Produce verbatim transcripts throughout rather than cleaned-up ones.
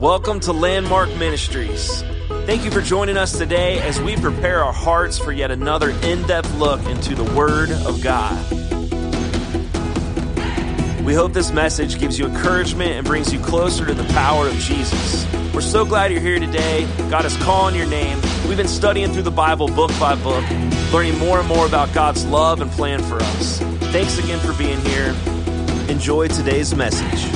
Welcome to Landmark Ministries. Thank you for joining us today as we prepare our hearts for yet another in-depth look into the Word of God. We hope this message gives you encouragement and brings you closer to the power of Jesus. We're so glad you're here today. God is calling your name. We've been studying through the Bible book by book, learning more and more about God's love and plan for us. Thanks again for being here. Enjoy today's message.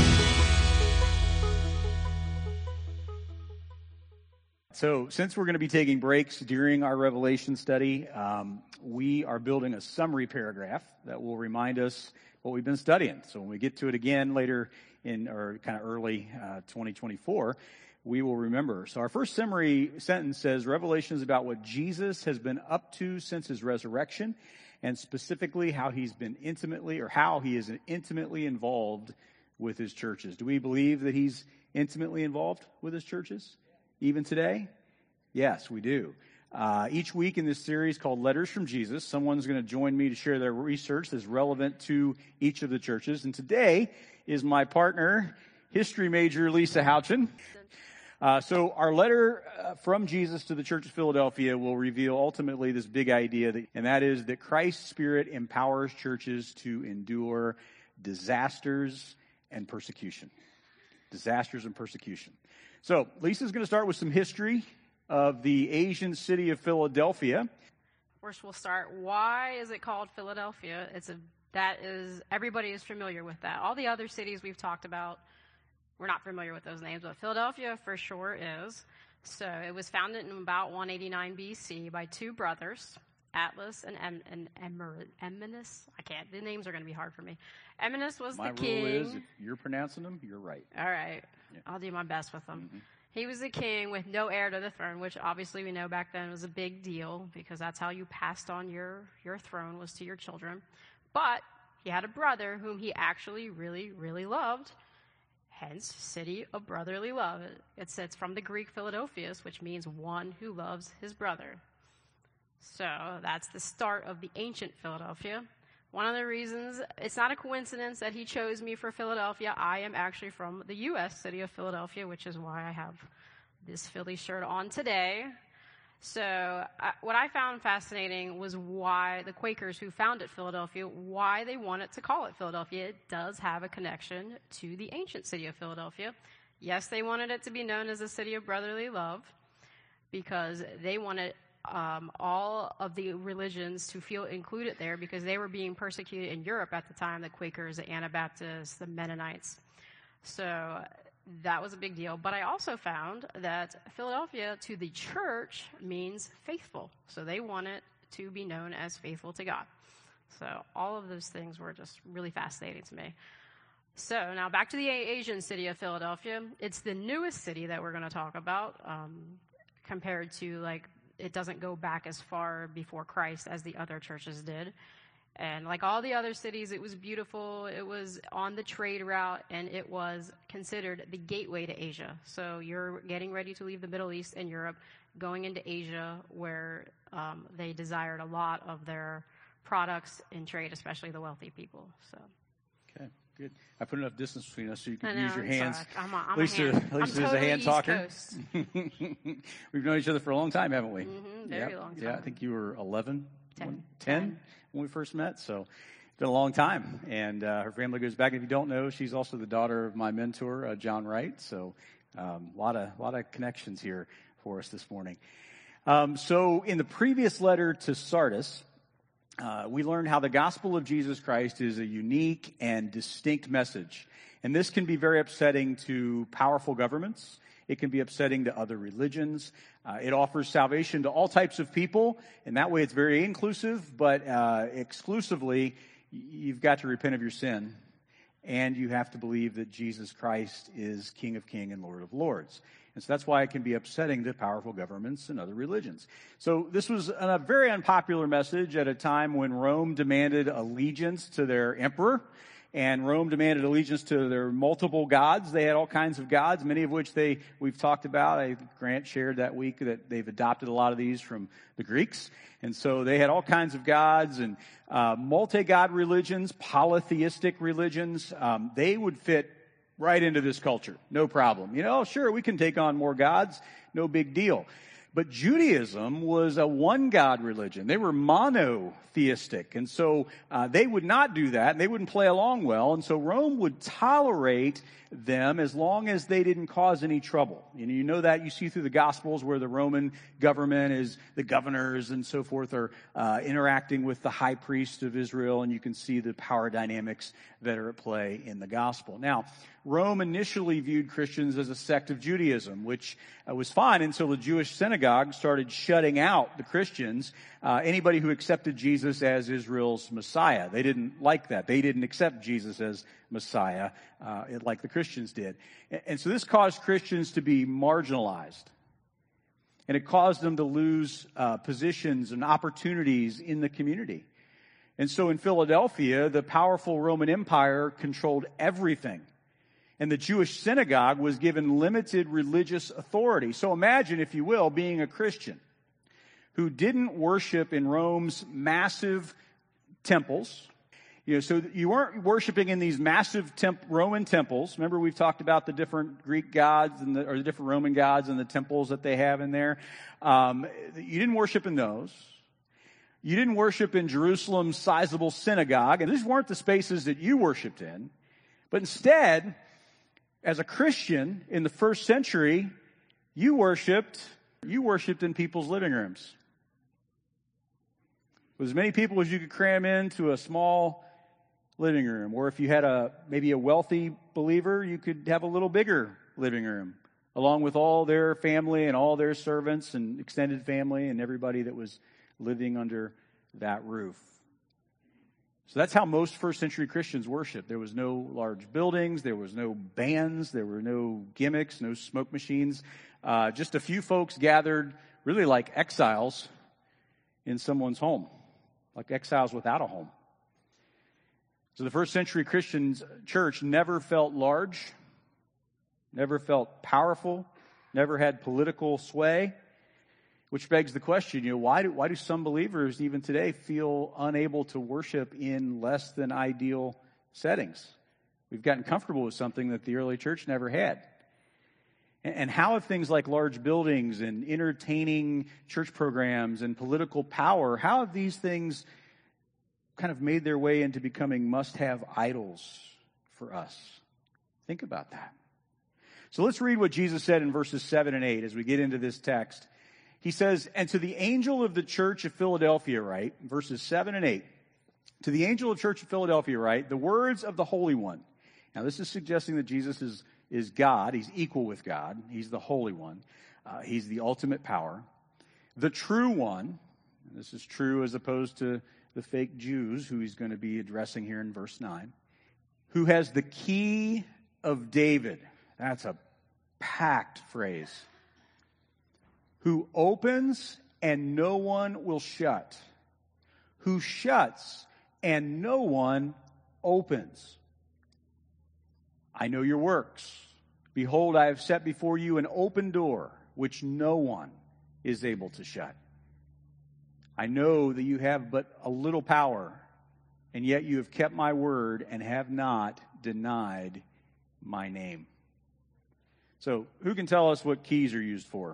So since we're going to be taking breaks during our Revelation study, um, we are building a summary paragraph that will remind us what we've been studying. So when we get to it again later in, or kind of early uh, twenty twenty-four, we will remember. So our first summary sentence says, Revelation is about what Jesus has been up to since his resurrection, and specifically how he's been intimately, or how he is intimately involved with his churches. Do we believe that he's intimately involved with his churches? Even today? Yes, we do. Uh, each week in this series called Letters from Jesus, someone's going to join me to share their research that's relevant to each of the churches. And today is my partner, history major Lisa Houchin. Uh, so our letter uh, from Jesus to the Church of Philadelphia will reveal ultimately this big idea, that, and that is that Christ's Spirit empowers churches to endure disasters and persecution. Disasters and persecution. So, Lisa's going to start with some history of the Asian city of Philadelphia. First, we'll start. Why is it called Philadelphia? It's a that is everybody is familiar with that. All the other cities we've talked about, we're not familiar with those names, but Philadelphia for sure is. So, it was founded in about one eighty-nine B C by two brothers, Atlas and em, and Emmer, Eminus. I can't. The names are going to be hard for me. Eminus was my the king. My rule is, if you're pronouncing them, you're right. All right. Yeah. I'll do my best with them. Mm-hmm. He was the king with no heir to the throne, which obviously we know back then was a big deal because that's how you passed on your, your throne, was to your children. But he had a brother whom he actually really, really loved, hence city of brotherly love. It says from the Greek Philadelphius, which means one who loves his brother. So that's the start of the ancient Philadelphia. One of the reasons, it's not a coincidence that he chose me for Philadelphia. I am actually from the U S city of Philadelphia, which is why I have this Philly shirt on today. So uh, what I found fascinating was why the Quakers who founded Philadelphia, why they wanted to call it Philadelphia. It does have a connection to the ancient city of Philadelphia. Yes, they wanted it to be known as a city of brotherly love because they wanted Um, all of the religions to feel included there because they were being persecuted in Europe at the time, the Quakers, the Anabaptists, the Mennonites. So that was a big deal. But I also found that Philadelphia to the church means faithful. So they wanted to be known as faithful to God. So all of those things were just really fascinating to me. So now back to the Asian city of Philadelphia. It's the newest city that we're going to talk about um, compared to like it doesn't go back as far before Christ as the other churches did. And like all the other cities, it was beautiful. It was on the trade route, and it was considered the gateway to Asia. So you're getting ready to leave the Middle East and Europe, going into Asia, where um, they desired a lot of their products in trade, especially the wealthy people. So. Okay. Good. I put enough distance between us so you can know, use your hands. I'm a, I'm Lisa, a hand. Lisa I'm is totally a hand East talker. Coast. We've known each other for a long time, haven't we? Mm-hmm, very yep. long time. Yeah, I think you were eleven, ten. When, ten, ten when we first met. So it's been a long time. And uh, her family goes back. If you don't know, she's also the daughter of my mentor, uh, John Wright. So a um, lot of lot of connections here for us this morning. Um, so in the previous letter to Sardis, Uh, we learned how the gospel of Jesus Christ is a unique and distinct message. And this can be very upsetting to powerful governments. It can be upsetting to other religions. Uh, it offers salvation to all types of people. And that way it's very inclusive, but uh, exclusively, you've got to repent of your sin. And you have to believe that Jesus Christ is King of Kings and Lord of Lords. And so that's why it can be upsetting to powerful governments and other religions. So this was a very unpopular message at a time when Rome demanded allegiance to their emperor. And Rome demanded allegiance to their multiple gods. They had all kinds of gods, many of which they we've talked about. I, Grant shared that week that they've adopted a lot of these from the Greeks. And so they had all kinds of gods and uh, multi-god religions, polytheistic religions. Um, they would fit right into this culture. No problem. You know, sure, we can take on more gods. No big deal. But Judaism was a one-God religion. They were monotheistic. And so uh, they would not do that, and they wouldn't play along well. And so Rome would tolerate them as long as they didn't cause any trouble. You know, you know that you see through the Gospels where the Roman government is, the governors and so forth are uh, interacting with the high priest of Israel, and you can see the power dynamics that are at play in the Gospel. Now, Rome initially viewed Christians as a sect of Judaism, which uh, was fine until the Jewish synagogue started shutting out the Christians, uh, anybody who accepted Jesus as Israel's Messiah. They didn't like that. They didn't accept Jesus as Messiah uh, like the Christians did. And, and so this caused Christians to be marginalized. And it caused them to lose uh, positions and opportunities in the community. And so in Philadelphia, the powerful Roman Empire controlled everything. And the Jewish synagogue was given limited religious authority. So imagine, if you will, being a Christian who didn't worship in Rome's massive temples. You know, so you weren't worshiping in these massive temp- Roman temples. Remember, we've talked about the different Greek gods and the, or the different Roman gods and the temples that they have in there. Um, you didn't worship in those. You didn't worship in Jerusalem's sizable synagogue, and these weren't the spaces that you worshiped in. But instead, as a Christian in the first century, you worshiped, you worshiped in people's living rooms. With as many people as you could cram into a small living room. Or if you had a maybe a wealthy believer, you could have a little bigger living room, along with all their family and all their servants and extended family and everybody that was living under that roof. So that's how most first century Christians worshiped. There was no large buildings, there was no bands, there were no gimmicks, no smoke machines. Uh, just a few folks gathered, really like exiles, in someone's home, like exiles without a home. So the first century Christian church never felt large, never felt powerful, never had political sway. Which begs the question, you know, why do, why do some believers even today feel unable to worship in less than ideal settings? We've gotten comfortable with something that the early church never had. And, and how have things like large buildings and entertaining church programs and political power, how have these things kind of made their way into becoming must-have idols for us? Think about that. So let's read what Jesus said in verses seven and eight as we get into this text. He says, and to the angel of the church of Philadelphia write, verses seven and eight, to the angel of the church of Philadelphia write, the words of the Holy One. Now this is suggesting that Jesus is, is God. He's equal with God. He's the Holy One. Uh, he's the ultimate power. The true one, and this is true as opposed to the fake Jews who he's going to be addressing here in verse nine, who has the key of David. That's a packed phrase. Who opens and no one will shut. Who shuts and no one opens. I know your works. Behold, I have set before you an open door, which no one is able to shut. I know that you have but a little power, and yet you have kept my word and have not denied my name. So, who can tell us what keys are used for?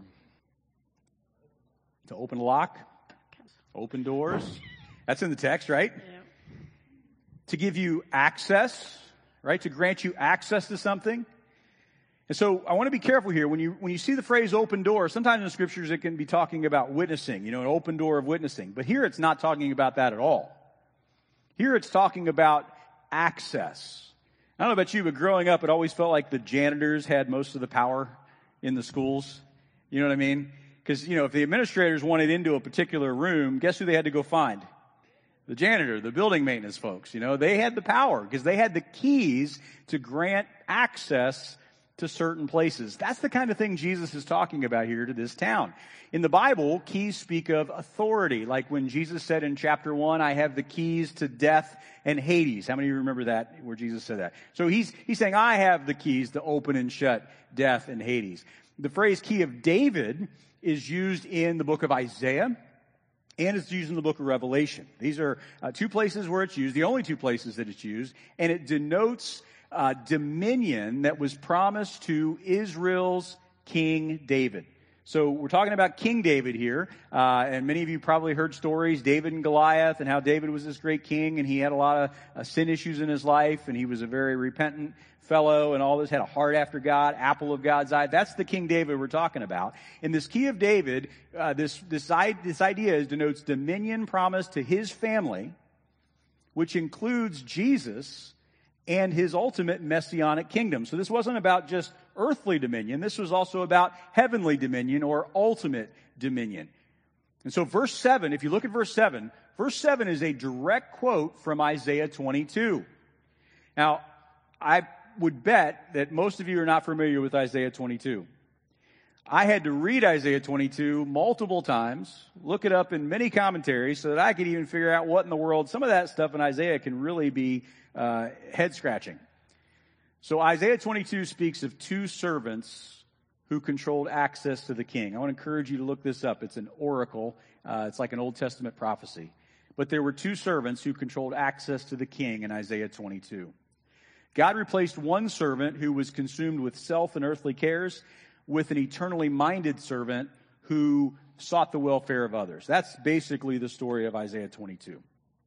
To open a lock, open doors. That's in the text, right? Yeah. To give you access, right? To grant you access to something. And so I want to be careful here. When you when you see the phrase open door, sometimes in the scriptures it can be talking about witnessing, you know, an open door of witnessing. But here it's not talking about that at all. Here it's talking about access. I don't know about you, but growing up, it always felt like the janitors had most of the power in the schools. You know what I mean? Because, you know, if the administrators wanted into a particular room, guess who they had to go find? The janitor, the building maintenance folks. You know, they had the power because they had the keys to grant access to certain places. That's the kind of thing Jesus is talking about here to this town. In the Bible, keys speak of authority. Like when Jesus said in chapter one, I have the keys to death and Hades. How many of you remember that, where Jesus said that? So he's, he's saying, I have the keys to open and shut death and Hades. The phrase key of David is used in the book of Isaiah, and it's used in the book of Revelation. These are uh, two places where it's used, the only two places that it's used, and it denotes uh, dominion that was promised to Israel's King David. So we're talking about King David here, uh, and many of you probably heard stories, David and Goliath, and how David was this great king, and he had a lot of uh, sin issues in his life, and he was a very repentant fellow, and all this, had a heart after God, apple of God's eye. That's the King David we're talking about. And this key of David, uh, this, this, this idea is denotes dominion promised to his family, which includes Jesus and his ultimate messianic kingdom. So this wasn't about just earthly dominion. This was also about heavenly dominion or ultimate dominion. And so verse seven, if you look at verse seven, verse seven is a direct quote from Isaiah twenty-two. Now, I would bet that most of you are not familiar with Isaiah twenty-two. I had to read Isaiah twenty-two multiple times, look it up in many commentaries so that I could even figure out what in the world, some of that stuff in Isaiah can really be uh, head-scratching. So Isaiah twenty-two speaks of two servants who controlled access to the king. I want to encourage you to look this up. It's an oracle. Uh, it's like an Old Testament prophecy. But there were two servants who controlled access to the king in Isaiah twenty-two. God replaced one servant who was consumed with self and earthly cares with an eternally minded servant who sought the welfare of others. That's basically the story of Isaiah twenty-two.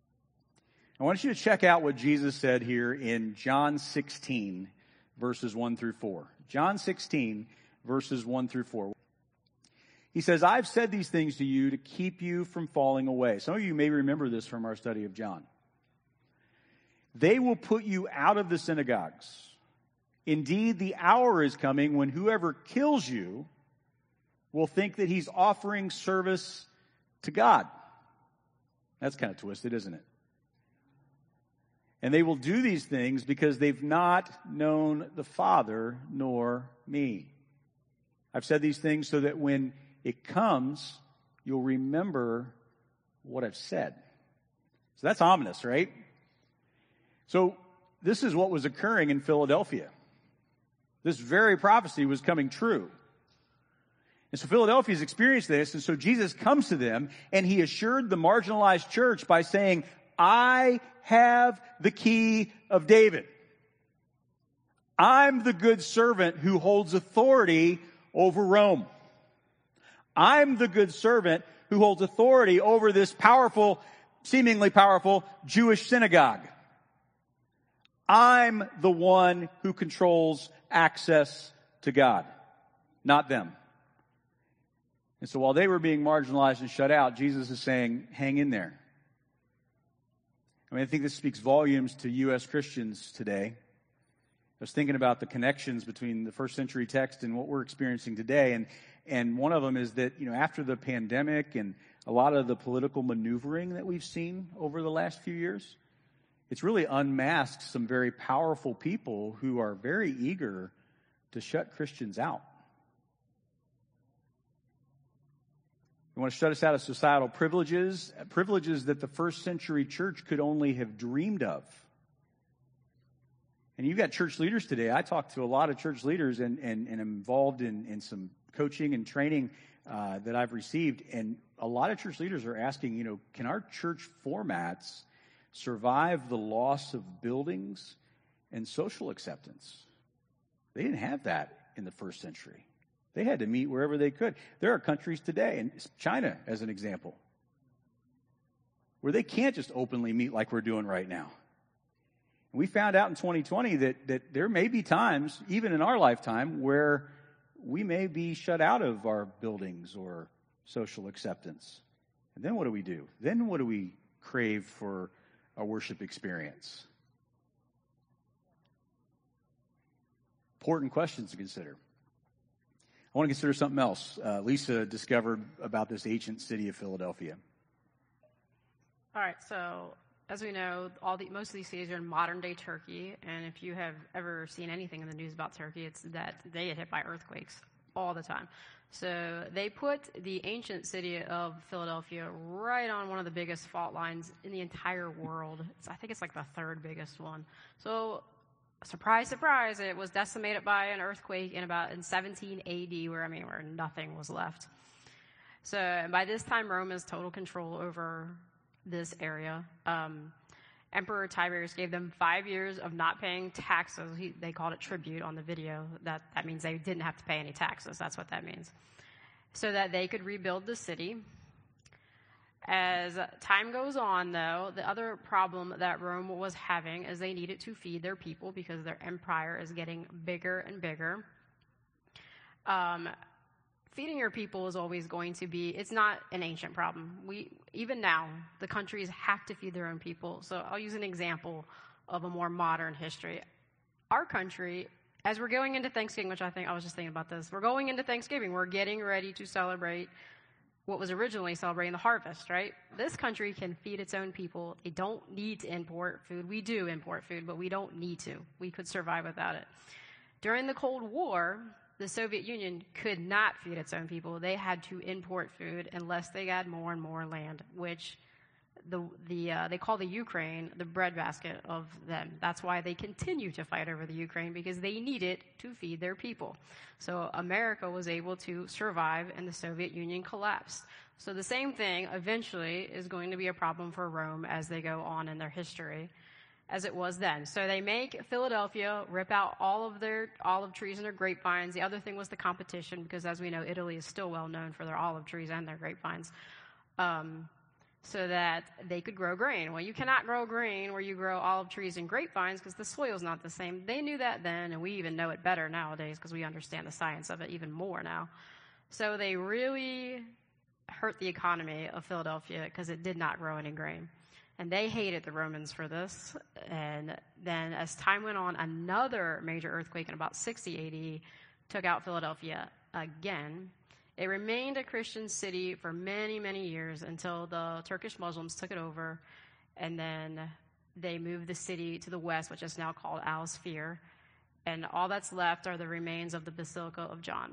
I want you to check out what Jesus said here in John sixteen, verses one through four. John sixteen, verses one through four. He says, I've said these things to you to keep you from falling away. Some of you may remember this from our study of John. They will put you out of the synagogues. Indeed, the hour is coming when whoever kills you will think that he's offering service to God. That's kind of twisted, isn't it? And they will do these things because they've not known the Father nor me. I've said these things so that when it comes, you'll remember what I've said. So that's ominous, right? So this is what was occurring in Philadelphia. This very prophecy was coming true. And so Philadelphia's experienced this, and so Jesus comes to them, and he assured the marginalized church by saying, I have the key of David. I'm the good servant who holds authority over Rome. I'm the good servant who holds authority over this powerful, seemingly powerful Jewish synagogue. I'm the one who controls access to God, not them. And so while they were being marginalized and shut out, Jesus is saying, hang in there. I mean, I think this speaks volumes to U S Christians today. I was thinking about the connections between the first century text and what we're experiencing today. And, and one of them is that, you know, after the pandemic and a lot of the political maneuvering that we've seen over the last few years, it's really unmasked some very powerful people who are very eager to shut Christians out. They want to shut us out of societal privileges, privileges that the first century church could only have dreamed of. And you've got church leaders today. I talk to a lot of church leaders and, and, and am involved in, in some coaching and training uh, that I've received. And a lot of church leaders are asking, you know, can our church formats survive the loss of buildings and social acceptance? They didn't have that in the first century. They had to meet wherever they could. There are countries today, and China as an example, where they can't just openly meet like we're doing right now. And we found out in twenty twenty that, that there may be times, even in our lifetime, where we may be shut out of our buildings or social acceptance. And then what do we do? Then what do we crave for our worship experience? Important questions to consider. I want to consider something else. Uh, Lisa discovered about this ancient city of Philadelphia. All right, so as we know, all the most of these cities are in modern-day Turkey, and if you have ever seen anything in the news about Turkey, it's that they get hit by earthquakes all the time. So they put the ancient city of Philadelphia right on one of the biggest fault lines in the entire world. It's, I think it's like the third biggest one. So surprise, surprise, it was decimated by an earthquake in about in seventeen A D, where I mean, where nothing was left. So by this time, Rome has total control over this area. Um, Emperor Tiberius gave them five years of not paying taxes. He, they called it tribute on the video. That, that means they didn't have to pay any taxes. That's what that means. So that they could rebuild the city. As time goes on, though, the other problem that Rome was having is they needed to feed their people because their empire is getting bigger and bigger. Um, feeding your people is always going to be, it's not an ancient problem. We, even now, the countries have to feed their own people. So I'll use an example of a more modern history. Our country, as we're going into Thanksgiving, which I think, I was just thinking about this, we're going into Thanksgiving, we're getting ready to celebrate what was originally celebrating the harvest, right? This country can feed its own people. They don't need to import food. We do import food, but we don't need to. We could survive without it. During the Cold War, the Soviet Union could not feed its own people. They had to import food unless they got more and more land, which the the uh, they call the Ukraine the breadbasket of them. That's why they continue to fight over the Ukraine, because they need it to feed their people. So America was able to survive and the Soviet Union collapsed. So the same thing eventually is going to be a problem for Rome as they go on in their history, as it was then. So they make Philadelphia, rip out all of their olive trees and their grapevines. The other thing was the competition, because as we know, Italy is still well known for their olive trees and their grapevines, um, so that they could grow grain. Well, you cannot grow grain where you grow olive trees and grapevines because the soil's not the same. They knew that then, and we even know it better nowadays because we understand the science of it even more now. So they really hurt the economy of Philadelphia because it did not grow any grain. And they hated the Romans for this. And then as time went on, another major earthquake in about sixty A D took out Philadelphia again. It remained a Christian city for many, many years until the Turkish Muslims took it over. And then they moved the city to the west, which is now called Al-Sphir. And all that's left are the remains of the Basilica of John.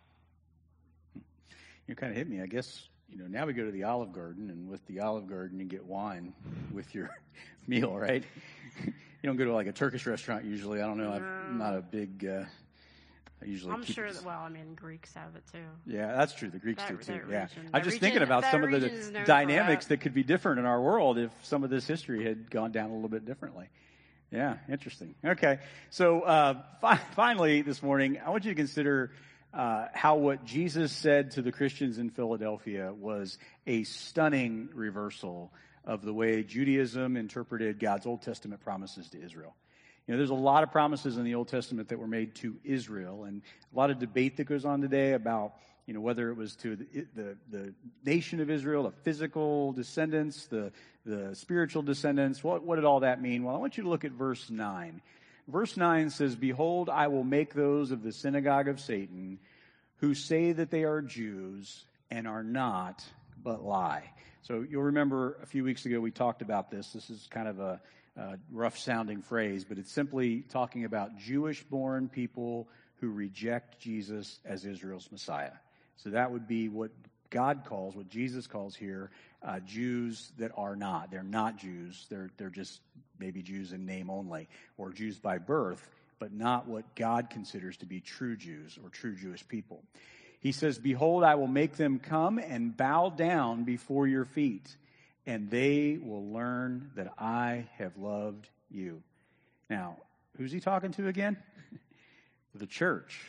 You kind of hit me, I guess. You know, now we go to the Olive Garden, and with the Olive Garden, you get wine with your meal, right? You don't go to like a Turkish restaurant usually. I don't know. No. I'm not a big. Uh, I usually. I'm keep sure it, that. Well, I mean, Greeks have it too. Yeah, that's true. The Greeks That- do too. that Yeah, region- I'm that just region- thinking about that some of the region is known for dynamics that. that could be different in our world if some of this history had gone down a little bit differently. Yeah, interesting. Okay, so uh, fi- finally this morning, I want you to consider uh, how what Jesus said to the Christians in Philadelphia was a stunning reversal of the way Judaism interpreted God's Old Testament promises to Israel. You know, there's a lot of promises in the Old Testament that were made to Israel, and a lot of debate that goes on today about, you know, whether it was to the the, the nation of Israel, the physical descendants, the the spiritual descendants. What what did all that mean? Well, I want you to look at verse nine. Verse nine says, "Behold, I will make those of the synagogue of Satan who say that they are Jews and are not, but lie." So you'll remember a few weeks ago we talked about this. This is kind of a Uh, rough-sounding phrase, but it's simply talking about Jewish-born people who reject Jesus as Israel's Messiah. So that would be what God calls, what Jesus calls here, uh, Jews that are not. They're not Jews. They're they're just maybe Jews in name only, or Jews by birth, but not what God considers to be true Jews or true Jewish people. He says, "Behold, I will make them come and bow down before your feet, and they will learn that I have loved you." Now, who's he talking to again? The church.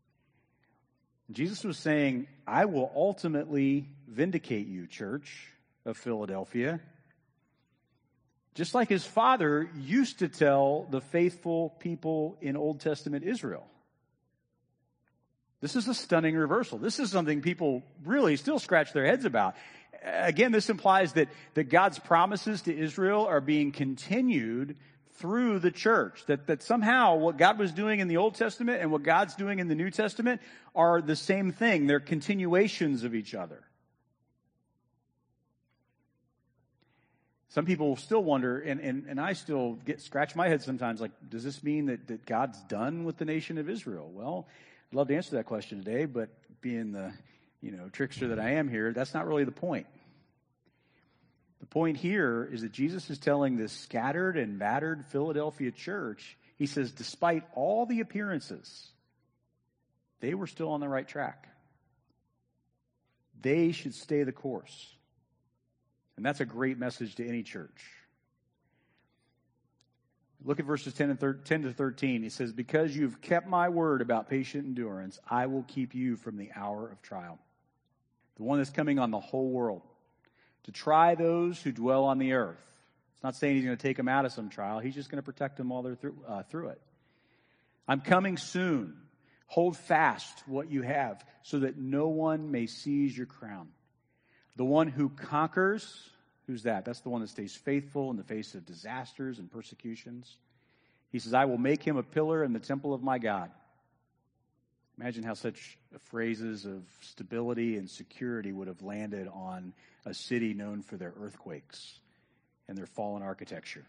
Jesus was saying, I will ultimately vindicate you, church of Philadelphia. Just like his father used to tell the faithful people in Old Testament Israel. This is a stunning reversal. This is something people really still scratch their heads about. Again, this implies that, that God's promises to Israel are being continued through the church. That, that somehow what God was doing in the Old Testament and what God's doing in the New Testament are the same thing. They're continuations of each other. Some people still wonder, and, and, and I still get scratch my head sometimes, like, does this mean that, that God's done with the nation of Israel? Well, I'd love to answer that question today, but being the you know, trickster that I am here, that's not really the point. The point here is that Jesus is telling this scattered and battered Philadelphia church, he says, despite all the appearances, they were still on the right track. They should stay the course. And that's a great message to any church. Look at verses ten and thir- ten to thirteen. He says, because you've kept my word about patient endurance, I will keep you from the hour of trial, the one that's coming on the whole world, to try those who dwell on the earth. It's not saying he's going to take them out of some trial. He's just going to protect them while they're through, uh, through it. I'm coming soon. Hold fast what you have, so that no one may seize your crown. The one who conquers, who's that? That's the one that stays faithful in the face of disasters and persecutions. He says, I will make him a pillar in the temple of my God. Imagine how such phrases of stability and security would have landed on a city known for their earthquakes and their fallen architecture.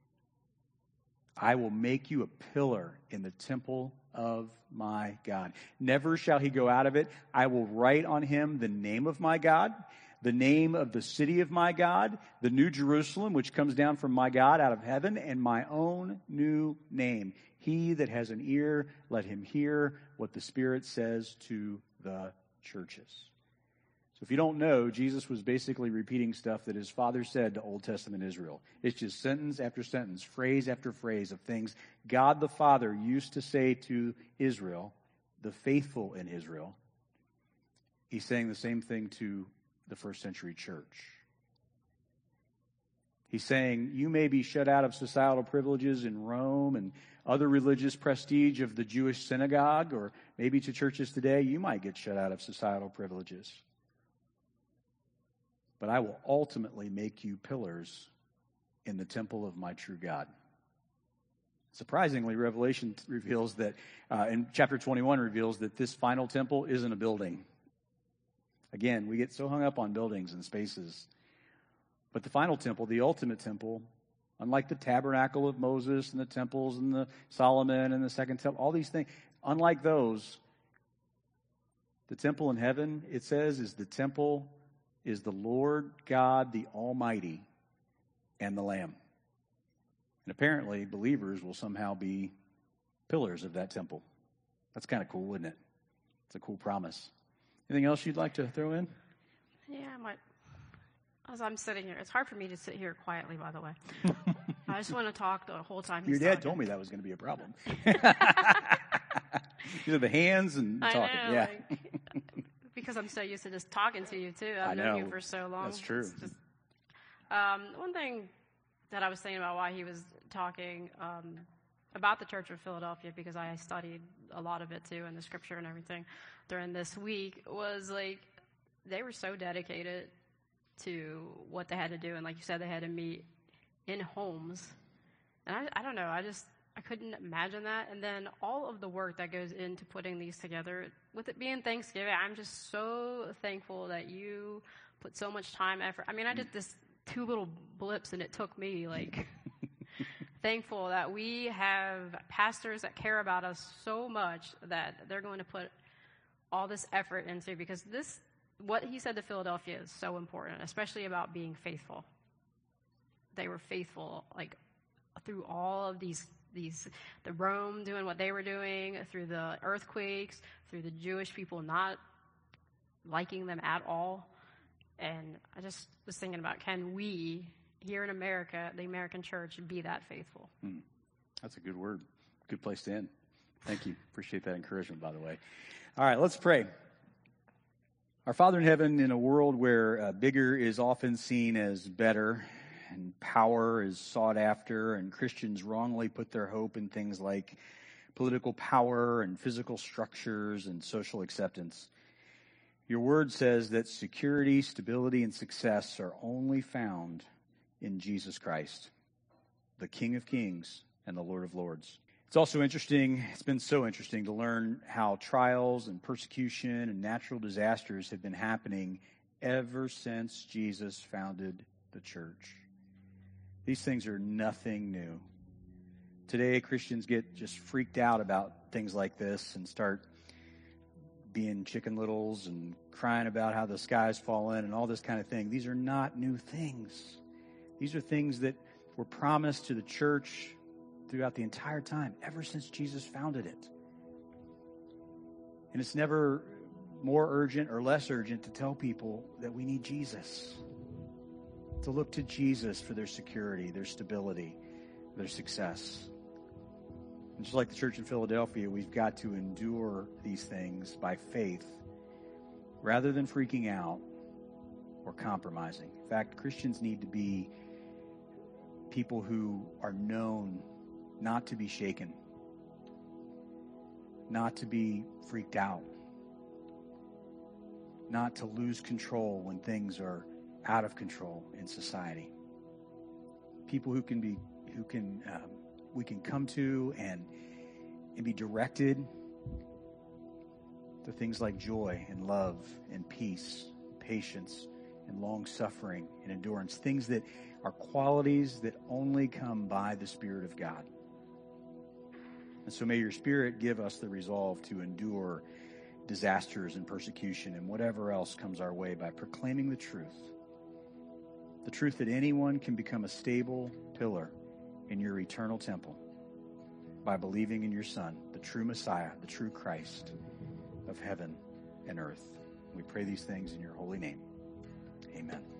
I will make you a pillar in the temple of my God. Never shall he go out of it. I will write on him the name of my God, the name of the city of my God, the new Jerusalem, which comes down from my God out of heaven, and my own new name. He that has an ear, let him hear what the Spirit says to the churches. So if you don't know, Jesus was basically repeating stuff that his Father said to Old Testament Israel. It's just sentence after sentence, phrase after phrase of things God the Father used to say to Israel, the faithful in Israel. He's saying the same thing to the first century church. He's saying, you may be shut out of societal privileges in Rome and other religious prestige of the Jewish synagogue, or maybe to churches today, you might get shut out of societal privileges. But I will ultimately make you pillars in the temple of my true God. Surprisingly, Revelation reveals that, uh, in chapter twenty-one reveals that this final temple isn't a building. Again, we get so hung up on buildings and spaces. But the final temple, the ultimate temple, unlike the tabernacle of Moses and the temples and the Solomon and the second temple, all these things, unlike those, the temple in heaven, it says, is the temple is the Lord God, the Almighty, and the Lamb. And apparently, believers will somehow be pillars of that temple. That's kind of cool, isn't it? It's a cool promise. Anything else you'd like to throw in? Yeah, I might. As I'm sitting here, it's hard for me to sit here quietly, by the way. I just want to talk the whole time he's Your dad talking. told me that was going to be a problem. These are the hands and I talking. know, Yeah. like, because I'm so used to just talking to you, too. I've I known know. you for so long. That's true. It's just, um, one thing that I was thinking about why he was talking um, about the Church of Philadelphia, because I studied a lot of it, too, in the scripture and everything during this week, was like they were so dedicated to what they had to do. And like you said, they had to meet in homes. And I, I don't know, I just, I couldn't imagine that. And then all of the work that goes into putting these together, with it being Thanksgiving, I'm just so thankful that you put so much time, effort. I mean, I did this two little blips and it took me like thankful that we have pastors that care about us so much that they're going to put all this effort into, because this, what he said to Philadelphia is so important, especially about being faithful. They were faithful, like, through all of these, these, the Rome doing what they were doing, through the earthquakes, through the Jewish people not liking them at all. And I just was thinking about, can we, here in America, the American church, be that faithful? Hmm. That's a good word. Good place to end. Thank you. Appreciate that encouragement, by the way. All right, let's pray. Our Father in heaven, in a world where uh, bigger is often seen as better and power is sought after, and Christians wrongly put their hope in things like political power and physical structures and social acceptance, your word says that security, stability, and success are only found in Jesus Christ, the King of Kings and the Lord of Lords. It's also interesting, it's been so interesting to learn how trials and persecution and natural disasters have been happening ever since Jesus founded the church. These things are nothing new. Today, Christians get just freaked out about things like this and start being chicken littles and crying about how the sky's fallen and all this kind of thing. These are not new things. These are things that were promised to the church throughout the entire time, ever since Jesus founded it. And it's never more urgent or less urgent to tell people that we need Jesus, to look to Jesus for their security, their stability, their success. And just like the church in Philadelphia, we've got to endure these things by faith rather than freaking out or compromising. In fact, Christians need to be people who are known not to be shaken, not to be freaked out, not to lose control when things are out of control in society. People who can be, who can, um, we can come to and and be directed to things like joy and love and peace, patience and long suffering and endurance, things that are qualities that only come by the Spirit of God. And so may your Spirit give us the resolve to endure disasters and persecution and whatever else comes our way by proclaiming the truth. The truth that anyone can become a stable pillar in your eternal temple by believing in your Son, the true Messiah, the true Christ of heaven and earth. We pray these things in your holy name. Amen.